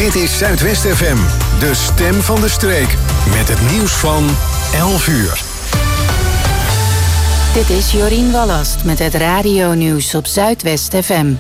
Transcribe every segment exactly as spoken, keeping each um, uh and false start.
Dit is Zuidwest F M, de stem van de streek. Met het nieuws van elf uur. Dit is Jorien Wallast met het radionieuws op Zuidwest F M.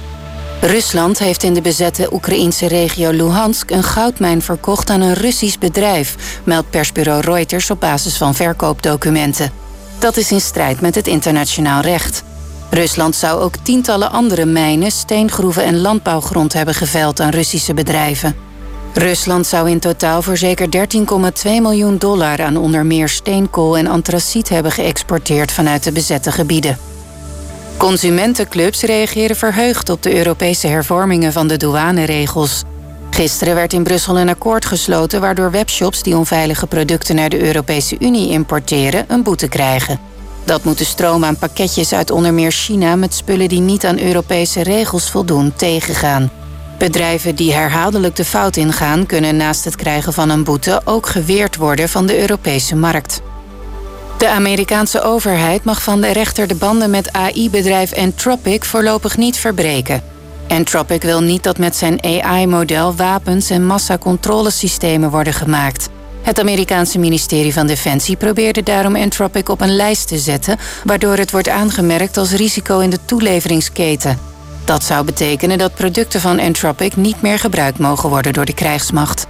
Rusland heeft in de bezette Oekraïense regio Luhansk een goudmijn verkocht aan een Russisch bedrijf, meldt persbureau Reuters op basis van verkoopdocumenten. Dat is in strijd met het internationaal recht. Rusland zou ook tientallen andere mijnen, steengroeven en landbouwgrond hebben geveild aan Russische bedrijven. Rusland zou in totaal voor zeker dertien komma twee miljoen dollar aan onder meer steenkool en antraciet hebben geëxporteerd vanuit de bezette gebieden. Consumentenclubs reageren verheugd op de Europese hervormingen van de douaneregels. Gisteren werd in Brussel een akkoord gesloten waardoor webshops die onveilige producten naar de Europese Unie importeren een boete krijgen. Dat moet de stroom aan pakketjes uit onder meer China met spullen die niet aan Europese regels voldoen tegengaan. Bedrijven die herhaaldelijk de fout ingaan kunnen naast het krijgen van een boete ook geweerd worden van de Europese markt. De Amerikaanse overheid mag van de rechter de banden met A I-bedrijf Anthropic voorlopig niet verbreken. Anthropic wil niet dat met zijn A I-model wapens en massacontrolesystemen worden gemaakt. Het Amerikaanse ministerie van Defensie probeerde daarom Anthropic op een lijst te zetten, waardoor het wordt aangemerkt als risico in de toeleveringsketen. Dat zou betekenen dat producten van Anthropic niet meer gebruikt mogen worden door de krijgsmacht.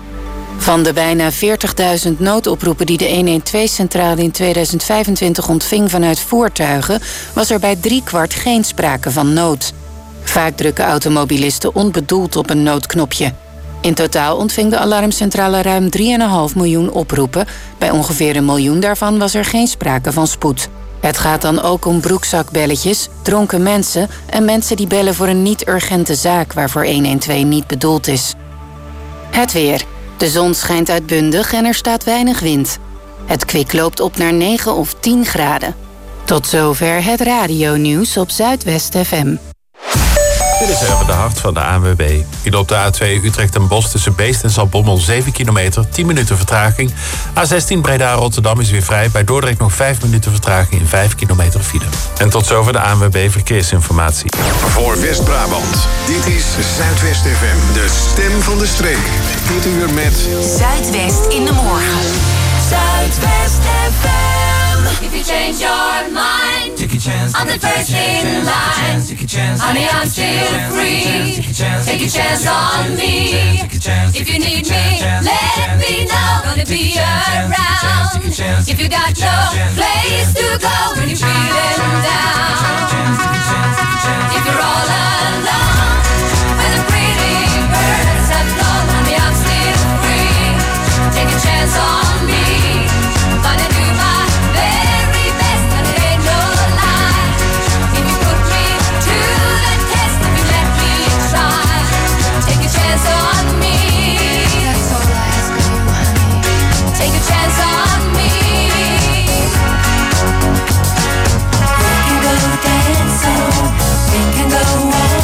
Van de bijna veertigduizend noodoproepen die de honderdtwaalf-centrale in tweeduizend vijfentwintig ontving vanuit voertuigen, was er bij driekwart geen sprake van nood. Vaak drukken automobilisten onbedoeld op een noodknopje. In totaal ontving de alarmcentrale ruim drie komma vijf miljoen oproepen. Bij ongeveer een miljoen daarvan was er geen sprake van spoed. Het gaat dan ook om broekzakbelletjes, dronken mensen en mensen die bellen voor een niet-urgente zaak waarvoor honderdtwaalf niet bedoeld is. Het weer. De zon schijnt uitbundig en er staat weinig wind. Het kwik loopt op naar negen of tien graden. Tot zover het radionieuws op Zuidwest F M. Dit is even de hart van de A N W B. Hier op de A twee Utrecht en Bos tussen Beest en Zaltbommel zeven kilometer, tien minuten vertraging. A zestien Breda-Rotterdam is weer vrij. Bij Dordrecht nog vijf minuten vertraging in vijf kilometer file. En tot zover de A N W B Verkeersinformatie. Voor West-Brabant, dit is Zuidwest F M, de stem van de streek. Dit uur met Zuidwest in de morgen. Zuidwest F M. If you change your mind, take a chance. I'm the first in line. Honey, I'm still free. Take a chance on me. If you need me, let me know. Gonna be around. If you got no place to go when you're feeling down. If you're all alone, when the pretty birds have flown, honey, I'm still free. Take a chance on me. Gonna do my very best, and it ain't no lie. If you put me to the test, if you let me try, take a chance on me. That's all I ask of you, honey. Take a chance on me. We can go dancing, we can go on.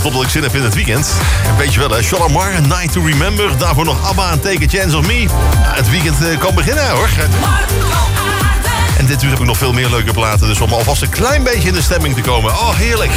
dat ik zin heb in het weekend. Weet je wel, hè? Sean Lamar, A Night to Remember. Daarvoor nog ABBA en Take a Chance on Me. Ja, het weekend uh, kan beginnen, hoor. En dit uur heb ik nog veel meer leuke platen. Dus om alvast een klein beetje in de stemming te komen. Oh, heerlijk.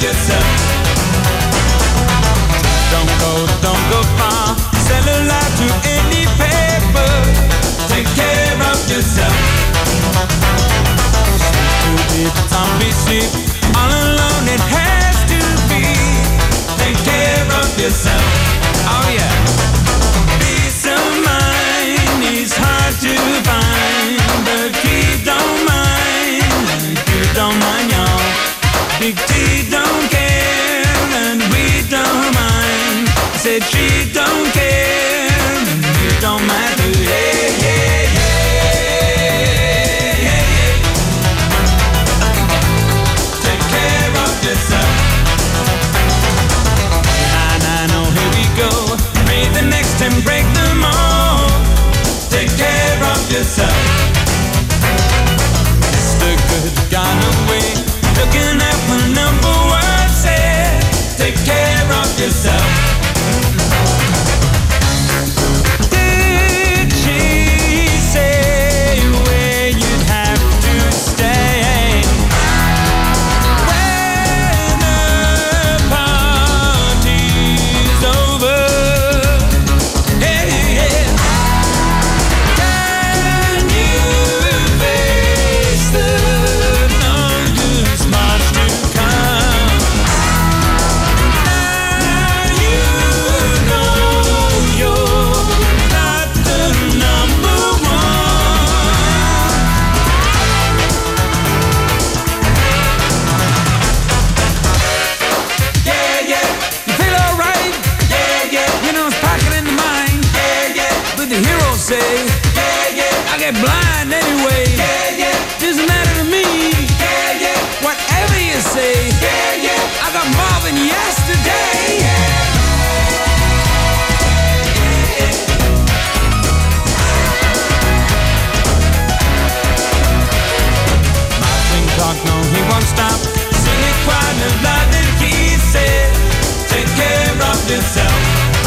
yourself. Don't go, don't go far. Sell a lie to any paper. Take care of yourself. Sleep to the zombie sleep. All alone it has to be. Take care of yourself. Oh yeah. Peace of mind is hard to find, but we don't mind. You don't mind, y'all. Big T don't care, and we don't mind. I said she don't care, and you don't mind too. Yeah, yeah, yeah, yeah, yeah. Take care of yourself. Nah, nah, no, here we go. Raise the next and break them all. Take care of yourself. Mister Good gone away, looking at my number one said. Take care of yourself. Did she say where you'd have to stay? When the party's over, hey, yeah. Can you face the longest march to come? Now you know you're not the number one. Yeah, yeah. You feel alright? Yeah, yeah. You know it's packing in the mind. Yeah, yeah. But the heroes say, yeah, yeah. I get blind anyway. Yeah, yeah. Doesn't matter to me. Yeah, yeah. Whatever you say. Yeah, yeah. I got more than yesterday. Yeah. Marching clock, no, he won't stop. Sing it quite as loud as he said. Take care of yourself.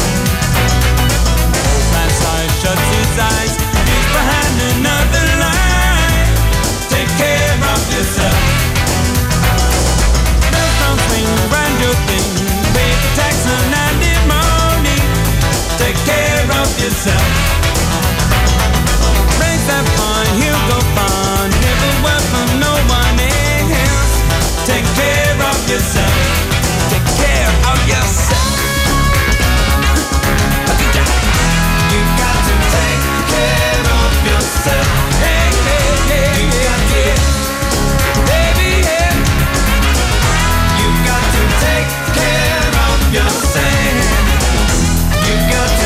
Old man sighs, shuts his eyes. He's behind another line. Take care of yourself. Bells don't swing around your thing. Pay the tax on alimony. Take care of yourself. Raise that fun, he'll go far. Never work for no one else. Take care of yourself. Take care of yourself. You got to take care of yourself. Hey, hey, hey, you got to, baby, yeah. You got to take care of yourself. You got to,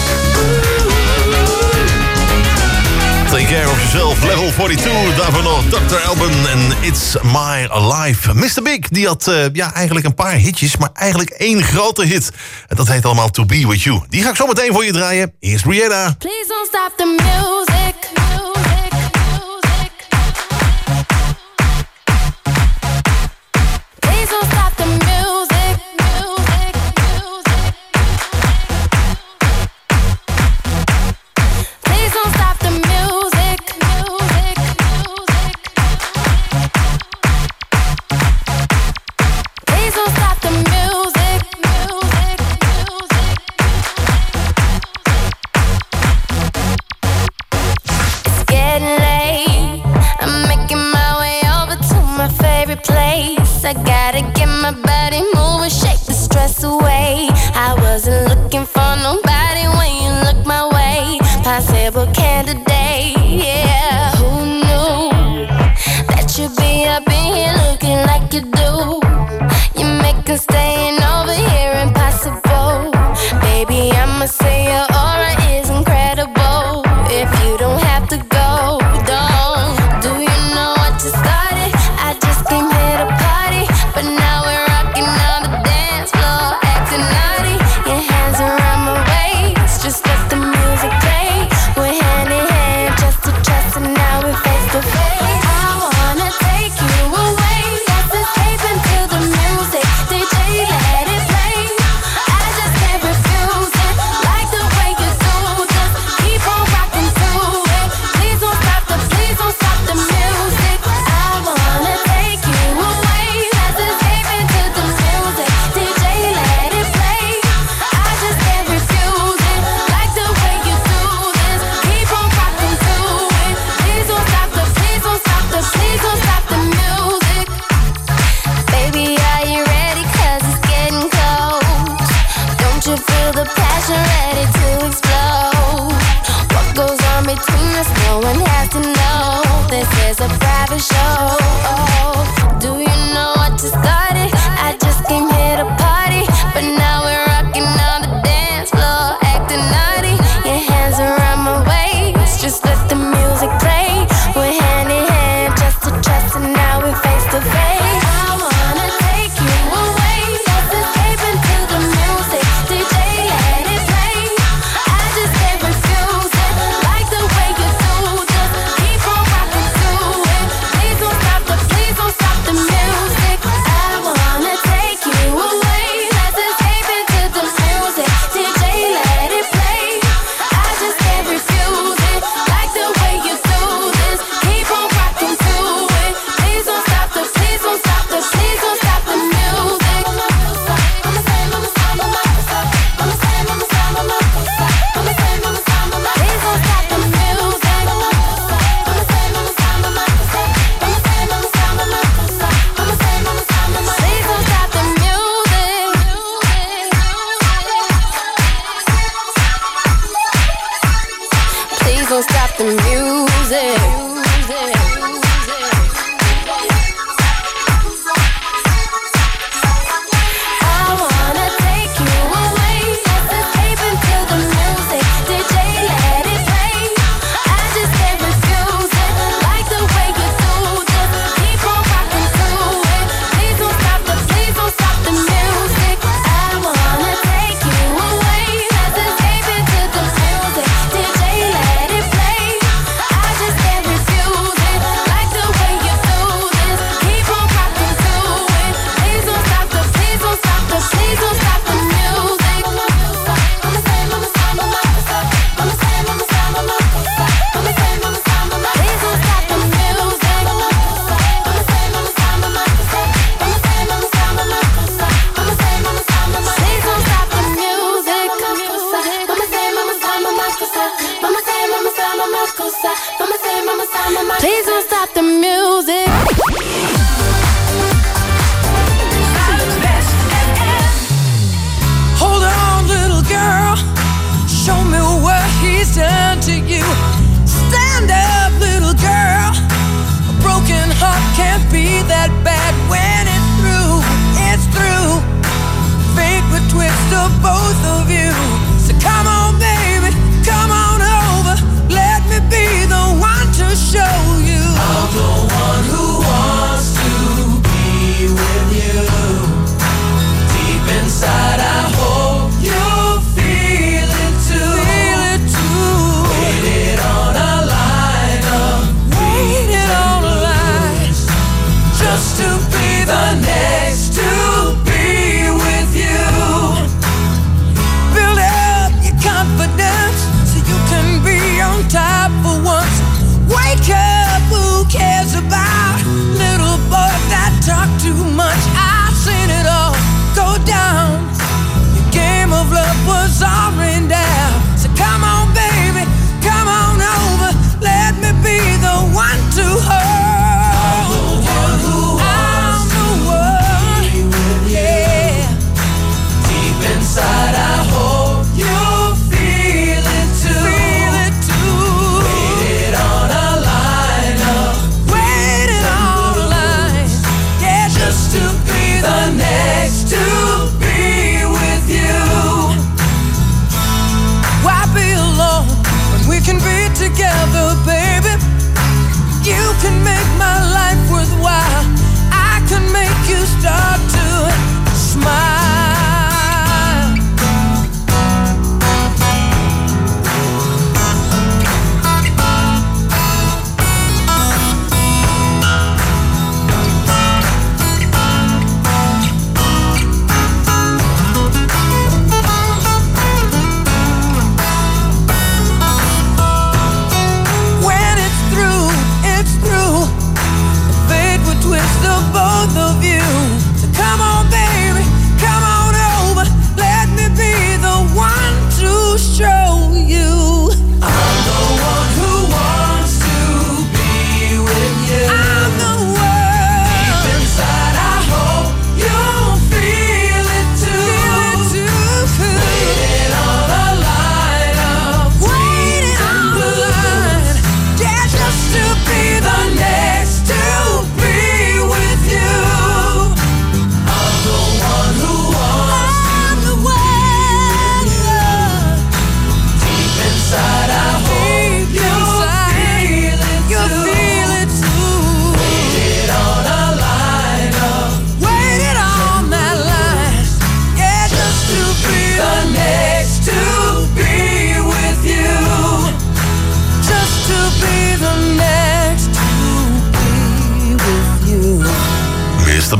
Take care of yourself, level forty-two. Daarvan nog dokter Alban en It's My Life. mister Big, die had uh, ja, eigenlijk een paar hitjes, maar eigenlijk één grote hit. En dat heet allemaal To Be With You. Die ga ik zo meteen voor je draaien. Eerst Brianna. Please don't stop the music. Music, music. Please don't stop the music. Music, music. Please don't stop the music. Music, music. Please don't stop the music. Music, music. It's getting late. I'm making my way over to my favorite place. I gotta get my body moving, shake the stress away. I wasn't looking for nobody when you look my way. Possible candidate, yeah. Who knew that you'd be up in here looking like you do? You make us staying over here impossible. Baby, I'ma say your aura is incredible. If you don't have to go, don't. Do you know what you started? I just came here to party, but now we're rocking on the dance floor, acting naughty. Your hands around my waist, just let the music play. We're hand in hand, just to trust, and now we're face to face. I wanna take you away, let's escape into the music. D J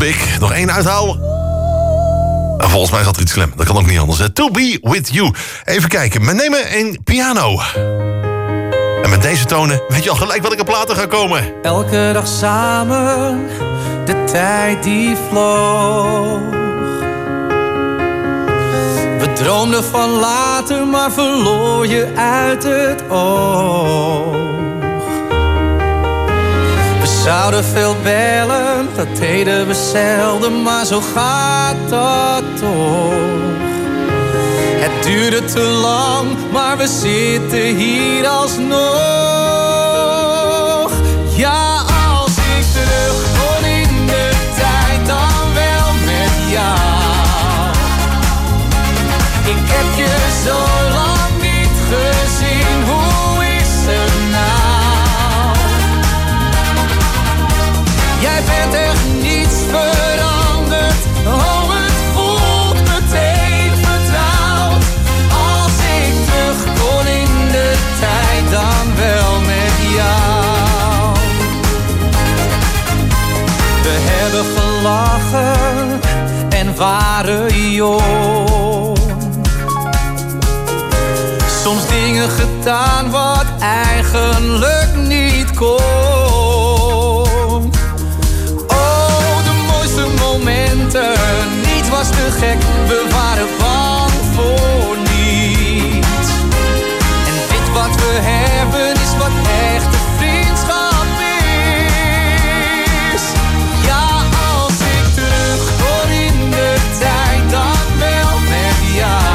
Big. Nog één uithaal. En volgens mij zat er iets klem. Dat kan ook niet anders. To Be With You. Even kijken. We nemen een piano. En met deze tonen weet je al gelijk welke platen gaan komen. Elke dag samen, de tijd die vloog. We droomden van later, maar verloor je uit het oog. We zouden veel bellen, dat deden we zelden, maar zo gaat dat toch. Het duurde te lang, maar we zitten hier alsnog. Ja, als ik terug kon in de tijd, dan wel met jou. Ik heb je zo lang niet gezien, hoe is het nou? Jij bent echt niets veranderd, oh het voelt meteen vertrouwd. Als ik terug kon in de tijd, dan wel met jou. We hebben gelachen en waren jong. Soms dingen gedaan wat eigenlijk niet kon. Oh, de mooiste momenten, niets was te gek, we waren bang voor niets. En dit wat we hebben is wat echte vriendschap is. Ja, als ik terug kon in de tijd, dan wel met jou.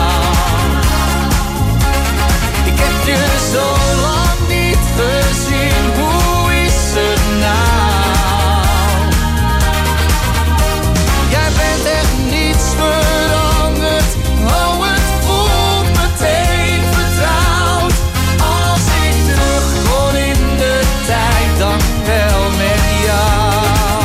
Ik heb je zo lang niet gezien, hoe is het nou? Jij bent echt niets veranderd, oh het voelt meteen vertrouwd. Als ik terug kon in de tijd, dan wel met jou.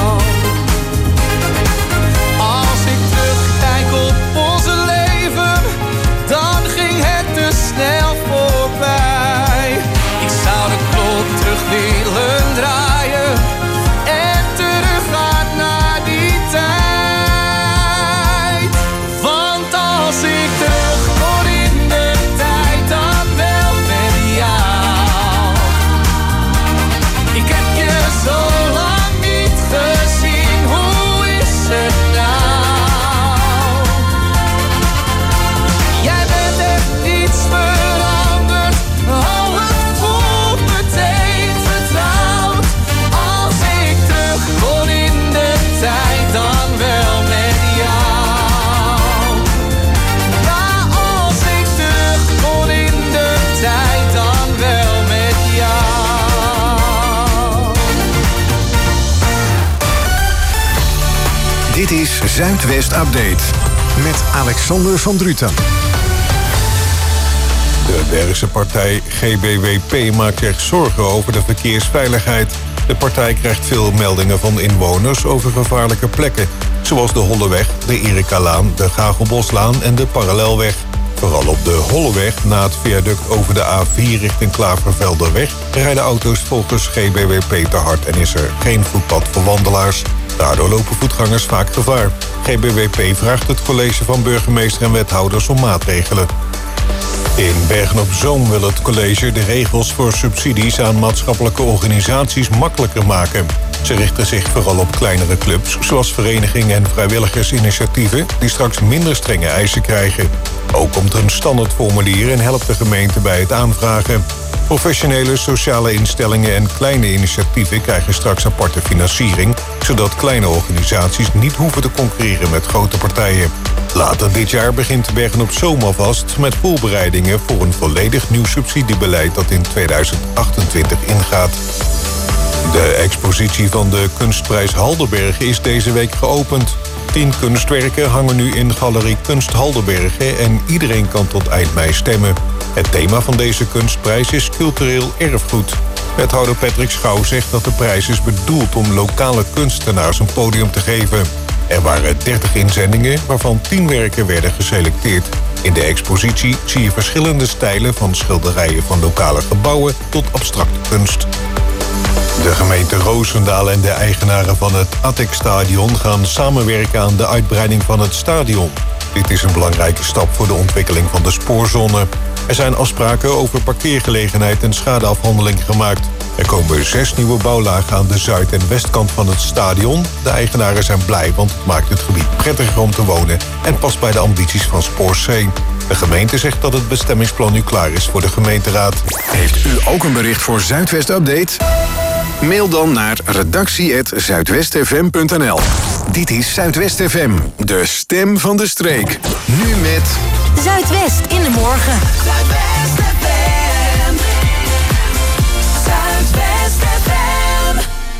Als ik terugkijk op onze leven, dan ging het te snel voorbij. Ik zou de klok terug willen draaien en teruggaan naar die tijd. Want als ik terug kon in de tijd, dan wel met jou. Ik heb je zo lang niet gezien, hoe is het nou? Jij bent echt niets veranderd, oh het voelt meteen vertrouwd. Als ik terug kon in de tijd, dan wel met jou. Ja, als ik terug kon in de tijd, dan wel met jou. Dit is Zuidwest Update met Alexander van Druten. De Bergse partij G B W P maakt zich zorgen over de verkeersveiligheid. De partij krijgt veel meldingen van inwoners over gevaarlijke plekken, zoals de Holleweg, de Erikalaan, de Gagelboslaan en de Parallelweg. Vooral op de Holleweg, na het viaduct over de A vier richting Klavervelderweg, rijden auto's volgens G B W P te hard en is er geen voetpad voor wandelaars. Daardoor lopen voetgangers vaak gevaar. G B W P vraagt het college van burgemeester en wethouders om maatregelen. In Bergen-op-Zoom wil het college de regels voor subsidies aan maatschappelijke organisaties makkelijker maken. Ze richten zich vooral op kleinere clubs, zoals verenigingen en vrijwilligersinitiatieven, die straks minder strenge eisen krijgen. Ook komt er een standaardformulier en helpt de gemeente bij het aanvragen. Professionele sociale instellingen en kleine initiatieven krijgen straks aparte financiering, zodat kleine organisaties niet hoeven te concurreren met grote partijen. Later dit jaar begint Bergen-op-Zoom alvast met voorbereidingen voor een volledig nieuw subsidiebeleid dat in tweeduizend achtentwintig ingaat. De expositie van de Kunstprijs Halderbergen is deze week geopend. Tien kunstwerken hangen nu in Galerie Kunst Halderbergen en iedereen kan tot eind mei stemmen. Het thema van deze kunstprijs is cultureel erfgoed. Wethouder Patrick Schouw zegt dat de prijs is bedoeld om lokale kunstenaars een podium te geven. Er waren dertig inzendingen, waarvan tien werken werden geselecteerd. In de expositie zie je verschillende stijlen, van schilderijen van lokale gebouwen tot abstracte kunst. De gemeente Roosendaal en de eigenaren van het Attic-stadion gaan samenwerken aan de uitbreiding van het stadion. Dit is een belangrijke stap voor de ontwikkeling van de spoorzone. Er zijn afspraken over parkeergelegenheid en schadeafhandeling gemaakt. Er komen zes nieuwe bouwlagen aan de zuid- en westkant van het stadion. De eigenaren zijn blij, want het maakt het gebied prettiger om te wonen en past bij de ambities van Spoorzee. De gemeente zegt dat het bestemmingsplan nu klaar is voor de gemeenteraad. Heeft u ook een bericht voor Zuidwest Update? Mail dan naar redactie apenstaartje zuidwestfm punt n l. Dit is Zuidwest F M, de stem van de streek. Nu met Zuidwest in de morgen. Zuidwest F M. Zuidwest F M.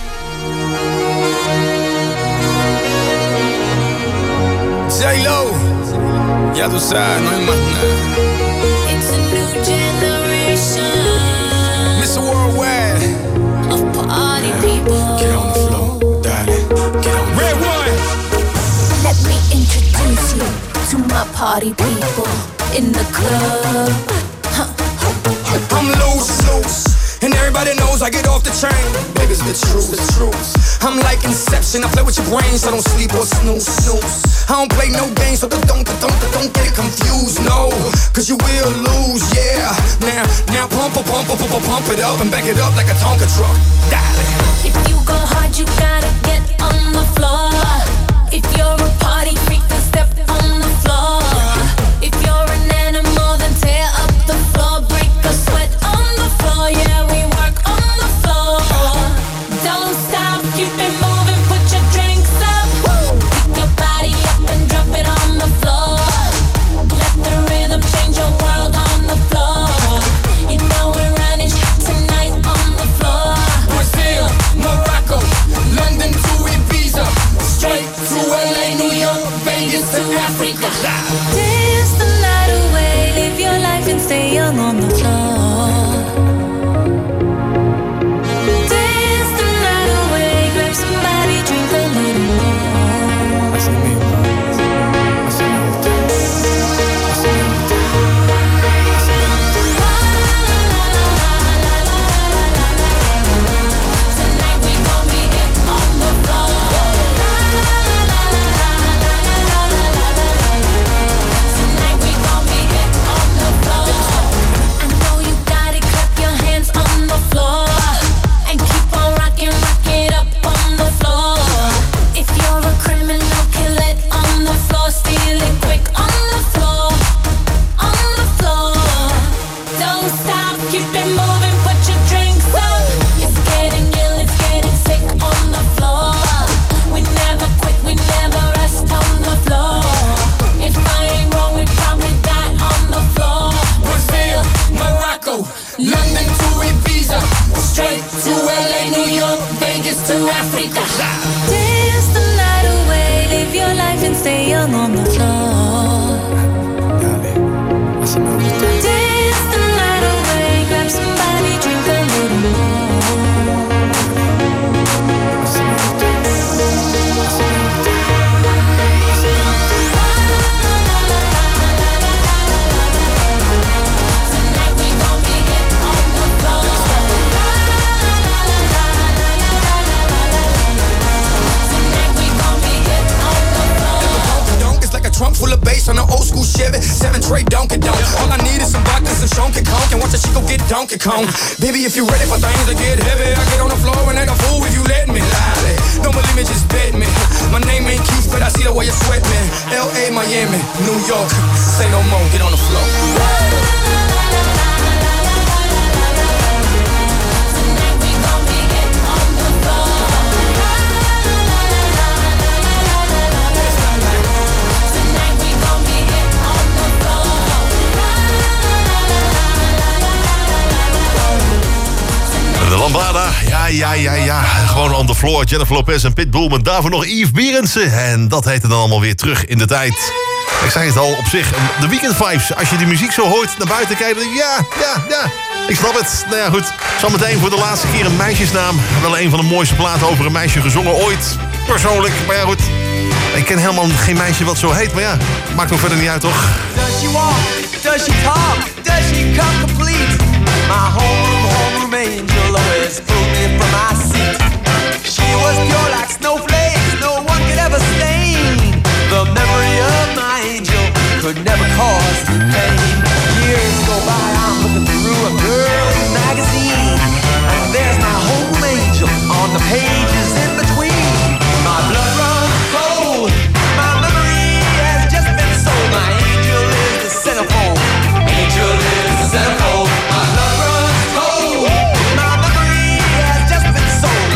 J-Lo. Ya tú sabes, no hay más nada. It's a new generation. mister Worldwide. Of party people. Get on the floor, darling. Get on the Red one. Let me introduce you to my party people in the club. Huh. I'm loose, loose. And everybody knows I get off the train. Baby, it's the truth, the truth. I'm like Inception, I play with your brain, so don't sleep or snooze, snooze. I don't play no games, so don't, don't, don't, don't get it confused, no. Cause you will lose, yeah. Now, now pump, pump, pump, pump, pump it up and back it up like a Tonka truck. Darling. If you go hard, you gotta get on the floor. If you're a party freak, then step on the floor. If you're an animal, then tear up the floor. Break a sweat on the floor, yeah, we work on the floor. Don't stop, keep it moving, put your drinks up. Pick your body up and drop it on the floor. Let the rhythm change your world on the floor. You know we're running tonight on the floor. Brazil, Morocco, London to Ibiza, straight to L A, New York, Vegas to Africa. Dance the night away, live your life and stay young on the floor. Dance the night away, grab somebody, drink a little more. Así mismo, así me gusta, así me gusta, así me gusta. Tonight we gon' be it on the floor. Tonight we gon' be it on the floor. I know you got it, clap your hands on the floor. And keep on rocking, rock it up on the floor. If you're a criminal, kill it on the floor. Steal it quick on the floor. On the floor. Don't stop, keep it moving, put your drinks up. It's getting ill, it's getting sick on the floor. We never quit, we never rest on the floor. If I ain't wrong, we probably die on the floor. Brazil, Morocco, London to Ibiza, straight to L A, New York, Vegas to Africa. Dance the night away, live your life and stay young on the floor. Dale, así me gusta. Dance the night away, grab somebody, drink a little more. Así me gusta, así me gusta. Tonight we gon' be it on the floor. Tonight we gon' be it on the floor. Donk is like a trunk full of bass on an old school Chevy. Seven tray Donkey Donk. All I need is some vodka, some Shonky Conk, and watch a chico get Donkey Kong. Baby, if you ready for things to get heavy, I get on the floor and act a fool if you let me. Lally. Don't believe me, just bet me. My name ain't Keith, but I see the way you sweat me. L A, Miami, New York. Say no more, get on the floor. Tonight we gon' be it on the floor. Tonight we gon' be it on the floor. De Lambada, ja, ja, ja, ja. Gewoon on the floor. Jennifer Lopez en Pitbull. Maar daarvoor nog Yves Berendsen. En dat heette dan allemaal weer terug in de tijd. Ik zei het al, op zich, de weekend vibes. Als je die muziek zo hoort, naar buiten kijkt, dan denk je, ja, ja, ja. Ik snap het. Nou ja, goed. Zometeen voor de laatste keer een meisjesnaam. Wel een van de mooiste platen over een meisje gezongen ooit. Persoonlijk, maar ja, goed. Ik ken helemaal geen meisje wat zo heet, maar ja, maakt ook verder niet uit, toch? Does she walk? Does she talk? Does she come complete? My homeroom, homeroom angel always pulled me from my seat. She was pure like snowflakes, no one could ever stain. The memory of my angel could never cause me pain. Years go by, I'm looking through a girl's magazine, and there's my home angel on the pages in between. My blood runs cold, my memory has just been sold. My angel is the centerfold, angel is the centerfold. My blood runs cold, my memory has just been sold.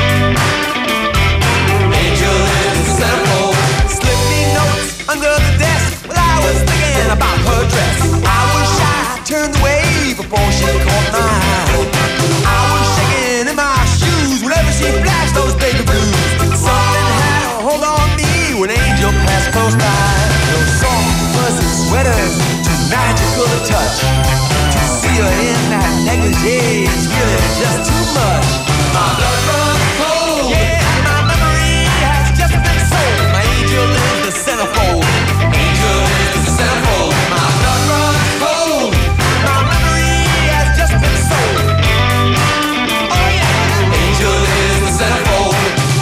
Angel is the centerfold. Slip me notes under the desk while I was thinking about her dress. I was shy, turned away before she caught my eye. I was shaking in my shoes whenever she flashed those baby blues. Something had a hold on me when Angel passed close by. Those soft fuzzy sweaters, too magical to touch. To see her in that negligee is really just too much. My blood runs cold, yeah, my memory has just been sold. My angel is the centerfold, angel is the centerfold. My blood runs cold, my memory has just been sold. Oh yeah, angel is the centerfold.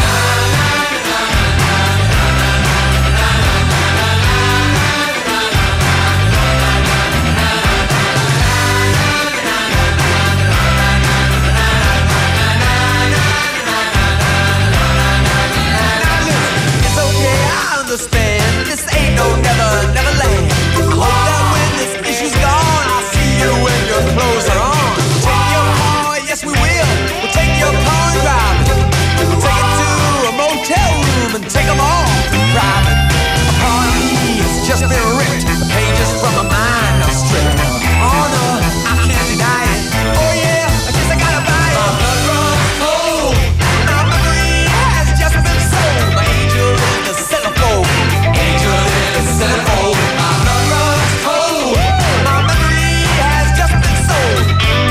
Understand, this ain't no never, never land. I hope that when this issue's gone, I'll see you when your clothes are on. Take your car, yes we will. We'll take your car and drive it. We'll take it to a motel room and take them all private. A part of me has just been ripped. The pages from my mind are stripped. Oh no, I can't deny it. Oh yeah, I guess I gotta buy it. My blood runs cold, my memory has just been sold. My angel is the centerfold, angel is the centerfold. My blood runs cold, my memory has just been sold.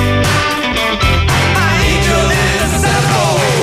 My angel is the centerfold.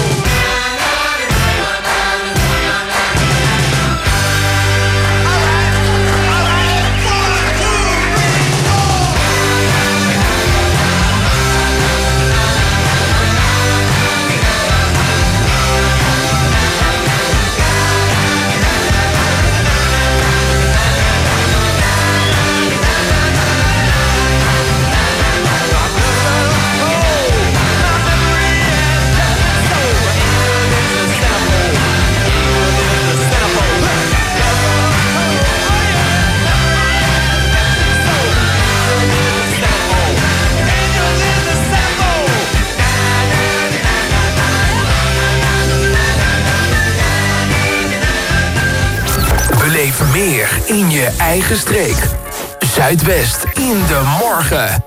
Beleef meer in je eigen streek. Zuidwest in de morgen.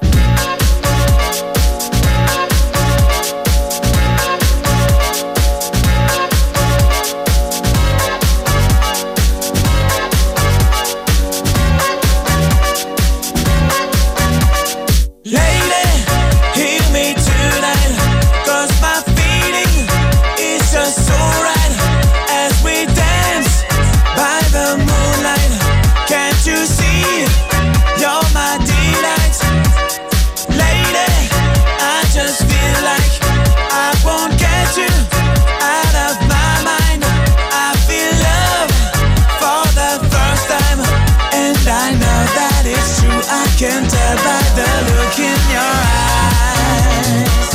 Can tell by the look in your eyes.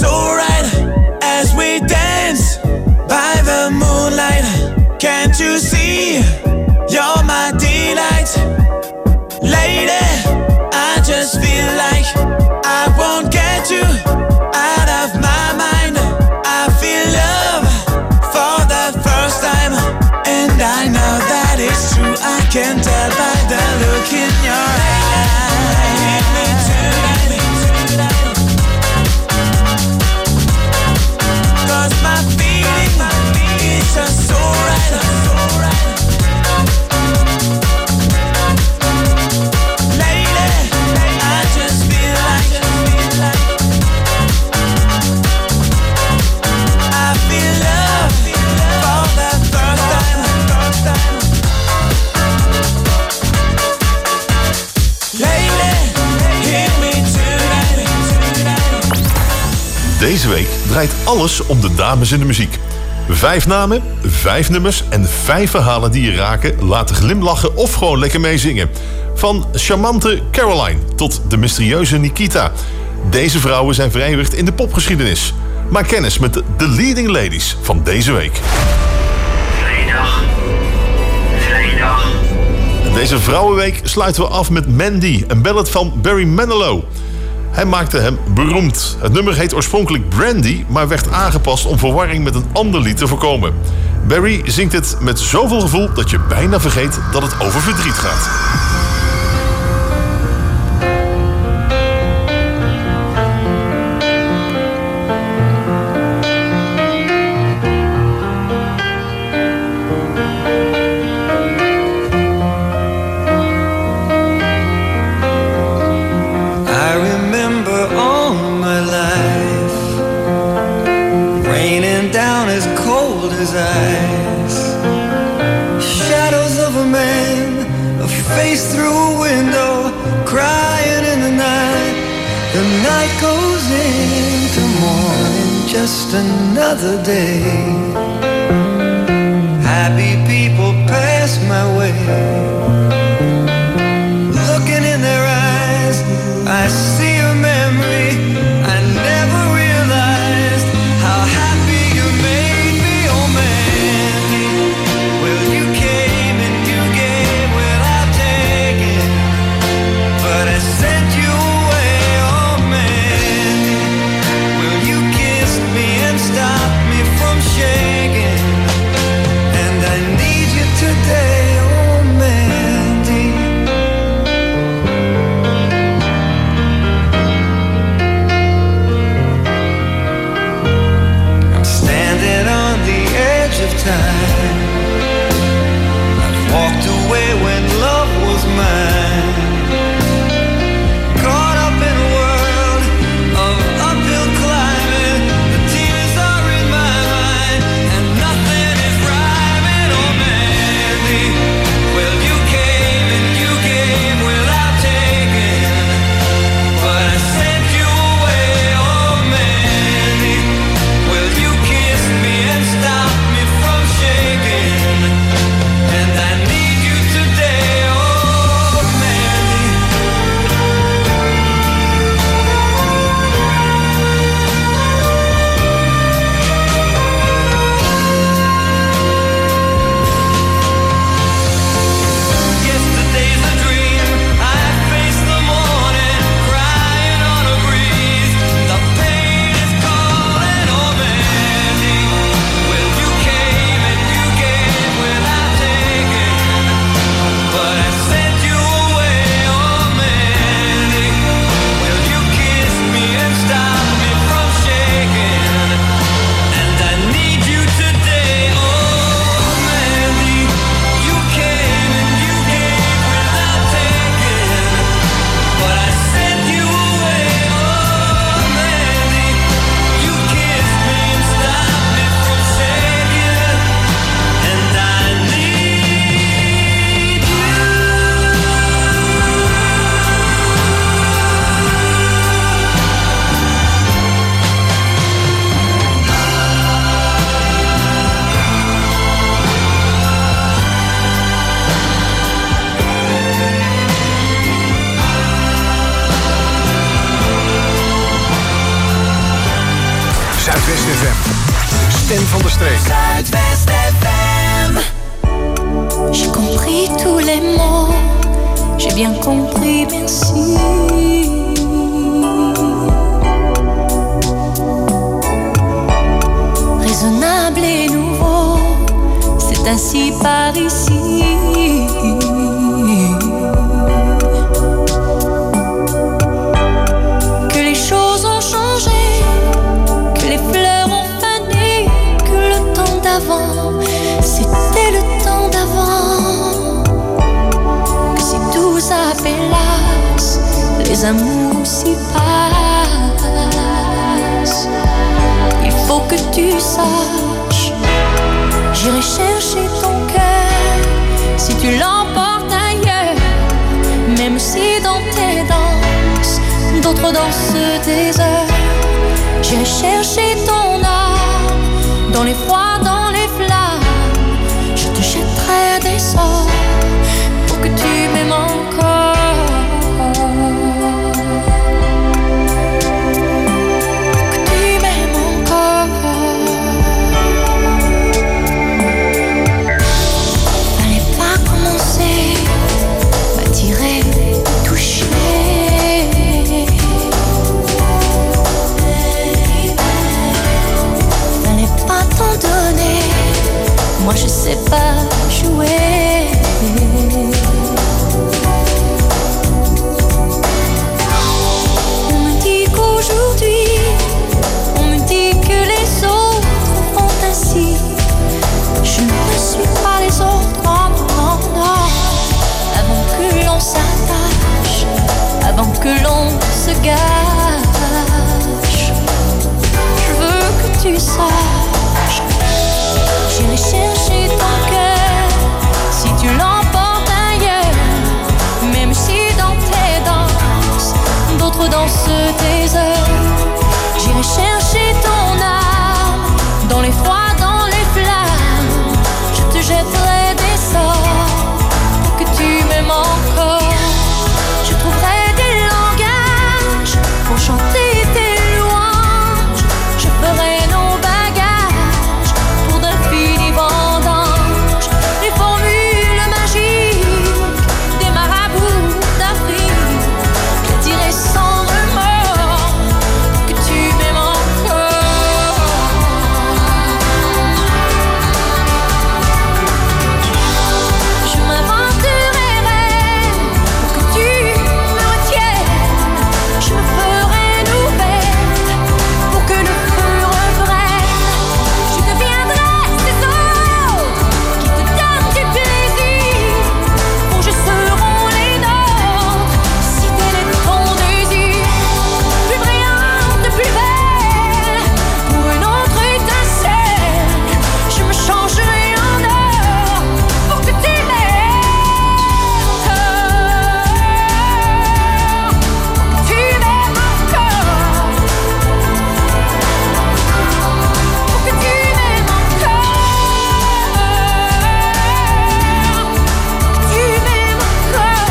so right as we dance by the moonlight. Can't you see you're my delight? Lady, I just feel like I won't get you out of my mind. I feel love for the first time, and I know that it's true. I can tell by the look in your eyes. Hit me tonight, 'cause my feeling is just so right, so right. Lady, I just feel like I feel love for the first time. Lady, hit me tonight. Deze week draait alles om de dames in de muziek. Vijf namen, vijf nummers en vijf verhalen die je raken, laten glimlachen of gewoon lekker meezingen. Van charmante Caroline tot de mysterieuze Nikita. Deze vrouwen zijn verenigd in de popgeschiedenis. Maak kennis met de, de leading ladies van deze week. Vrijdag. Vrijdag. Deze vrouwenweek sluiten we af met Mandy, een ballad van Barry Manilow. Hij maakte hem beroemd. Het nummer heet oorspronkelijk Brandy, maar werd aangepast om verwarring met een ander lied te voorkomen. Barry zingt het met zoveel gevoel dat je bijna vergeet dat het over verdriet gaat. Just another day. Happy people pass my way. Looking in their eyes, I see a memory. I never realized how happy you made me, oh Mandy. Well, you came and you gave without taking, but I sent you away, oh Mandy. Well, you kissed me and stopped me from shaking, and I need you today, oh Mandy. I'm standing on the edge of time. I've walked away when love was mine. Caught up in a world of uphill climbing. The tears are in my mind, and nothing is rhyming, oh Mandy. Well, you came and you gave without taking, but I sent you away, oh Mandy. Well, you kissed me and stopped me from shaking, stem van de streek. Zuidwest F M. J'ai compris tous les mots, j'ai bien compris, merci. Raisonnable et nouveau, c'est ainsi par ici. Que les choses ont changé, que les fleurs ont fané, que le temps d'avant, c'était le temps d'avant. Que si tout s'appelasse, les amours s'y passent. Il faut que tu saches, j'irai chercher ton cœur si tu l'emportes ailleurs. Même si dans tes danses, d'autres dansent des heures. J'irai chercher ton âme dans les froids, dans les flammes. Je te jetterai des sorts pour que tu m'aimes encore. Pour que tu m'aimes encore. Fallait pas commencer, m'attirer, toucher. Moi je sais pas jouer. On me dit qu'aujourd'hui, on me dit que les autres font ainsi. Je ne suis pas les autres, non, non, non. Avant que l'on s'attache, avant que l'on se gâche, je veux que tu saches, j'irai chercher ton cœur si tu l'emportes ailleurs. Même si dans tes danses, d'autres dansent tes heures. J'irai chercher ton âme dans les froids, dans les flammes. Je te jetterai des sorts pour que tu m'aimes encore. Je trouverai des langages pour chanter tes louanges. Je ferai nos bagages pour d'infinis vendanges. Les formules magiques des marabouts d'Afrique. Je dirai sans remords que tu m'aimes encore. Je m'inventerai rêve pour que tu me retiennes. Je me ferai nouvelle pour que le feu reprenne. Je deviendrai ces autres qui te donnent du plaisir. Vos jeux seront les nôtres si tel est ton désir. Plus brillante, plus belle, pour une autre étincelle. Je me changerai en or pour que tu m'aimes encore. Pour que tu m'aimes encore. Pour que tu m'aimes encore. Que tu m'aimes encore.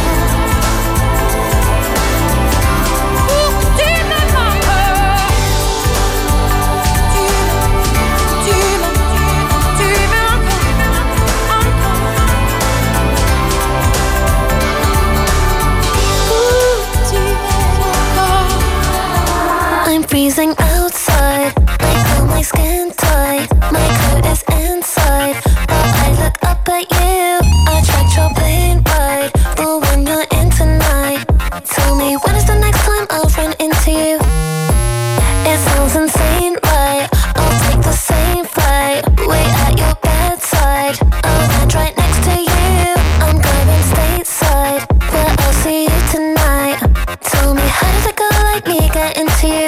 Pour que tu m'aimes encore. Tu m'aimes, tu m'aimes encore. I'm freezing outside. I feel my skin tight. My coat is inside. But I look up at you. I tried your plane ride. But when you're in tonight, tell me when is the next time I'll run into you? It sounds insane, right? I'll take the same flight. Wait at your bedside. I'll land right next to you. I'm going stateside. But I'll see you tonight. Tell me how did a girl like me get into you?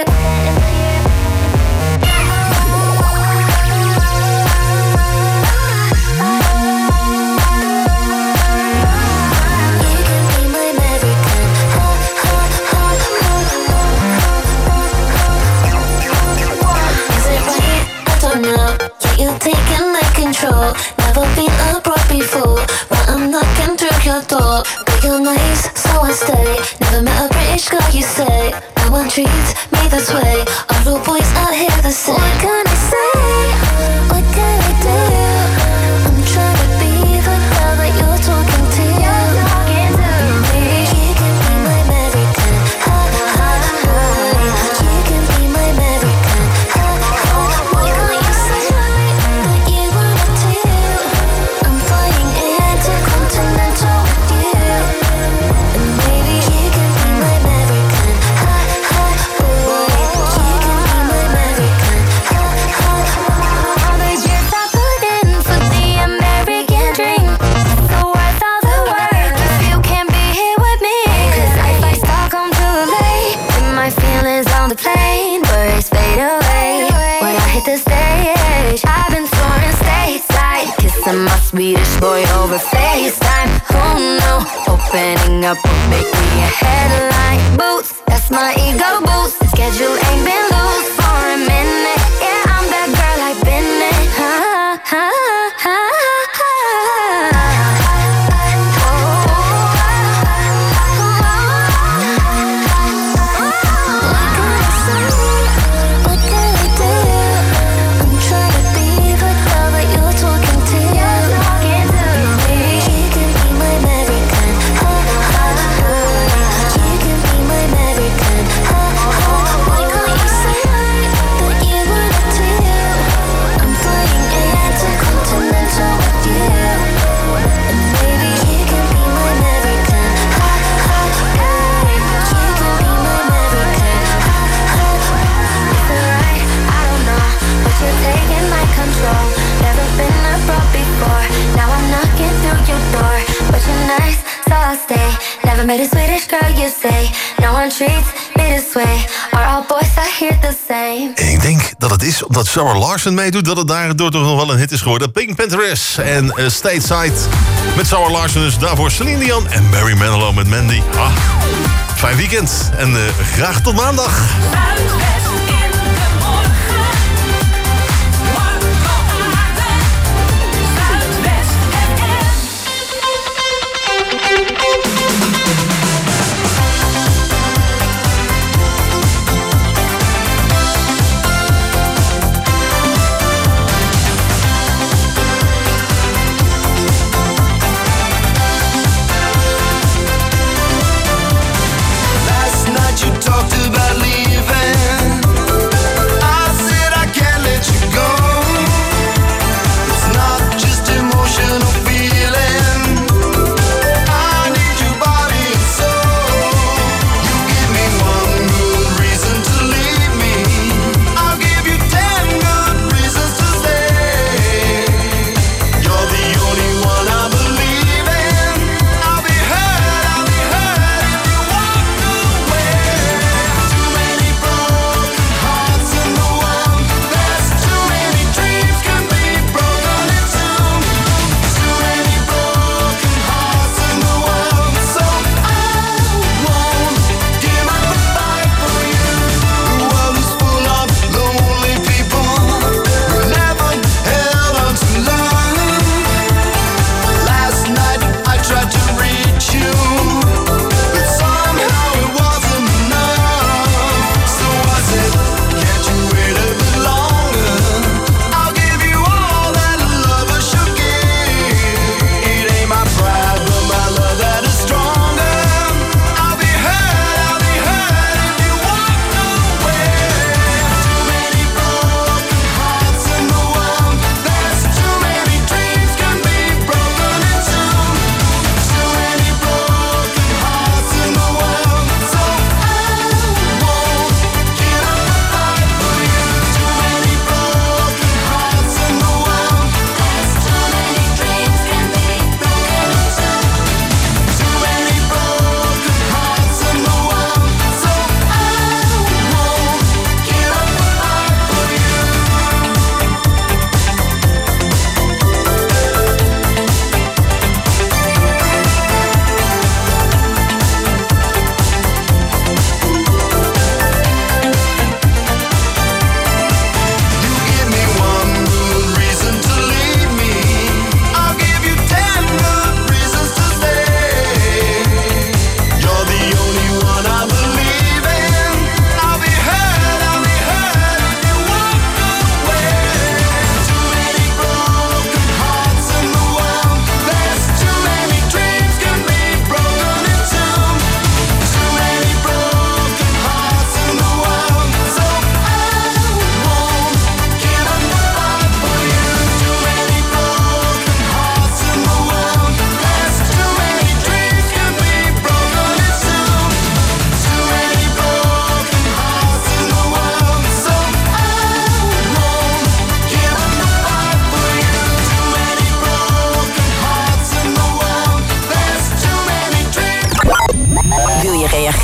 You're taking my control. Never been a broad before, but I'm knocking through your door. you're nice, so I stay. Never met a British girl, you say. No one treats me this way. All the boys out here the same. What can I say? What can I do? I'm trying to be the girl that you're talking to. Maybe you can be my American. Ha ha ha. You can be my American. Ha ha. Why can't you say that you wanna do? I'm flying intercontinental with you. And maybe you can be my American. Ha ha. Boy, you can be my American. Ha ha. All the years I put in for the American dream, so worth all the work if you can't be here with me. 'Cause I fly Stockholm to L A, and my feelings on the plane, worries fade away when I hit the stage. I've been soaring stateside, kissing my Swedish boy over FaceTime. Oh no, opening up will make me a headline. Boots, that's my ego boost. Schedule ain't been loose for a minute. Yeah, I'm that girl I've been in. Ha ha ha ha. What can I do? I'm trying to be the girl that you're talking to. Maybe you can be my American. Ha ha ha. You can be my American. Ha ha. Why can't you say that you wanna do? I'm flying intercontinental with you. And maybe you can be my American. Ha ha. You can be my American. Ha ha. It's alright, I don't know, but you're taking my control. Never been abroad before, now I'm knocking through your door. But you're nice, so I'll stay. Never met a Swedish girl, you say. No one treats me this way. Are all boys out here the same? Ik denk dat het is omdat Sarah Larson meedoet, dat het daardoor toch nog wel een hit is geworden. Pink Panthers en uh, Stateside met Sarah Larson. Dus daarvoor Celine Dion en Barry Manilow met Mandy. Ah, fijn weekend en uh, graag tot maandag. Zuidwest in de morgen. Marco Aarden. Zuidwest F M. Last night you talked about leaving.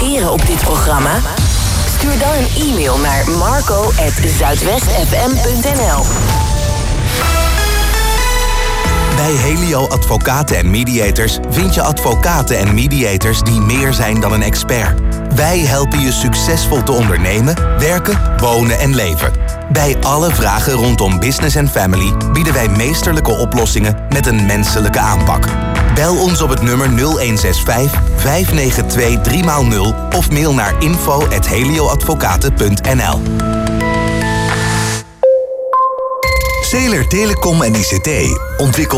reageren op dit programma? Stuur dan een e-mail naar marco at zuidwestfm punt n l. Bij Helio Advocaten en Mediators vind je advocaten en mediators die meer zijn dan een expert. Wij helpen je succesvol te ondernemen, werken, wonen en leven. Bij alle vragen rondom business en family bieden wij meesterlijke oplossingen met een menselijke aanpak. Bel ons op het nummer nul een zes vijf, vijf negen twee, drie nul of mail naar info at helioadvocaten punt n l. Zeler Telecom en I C T ontwikkelt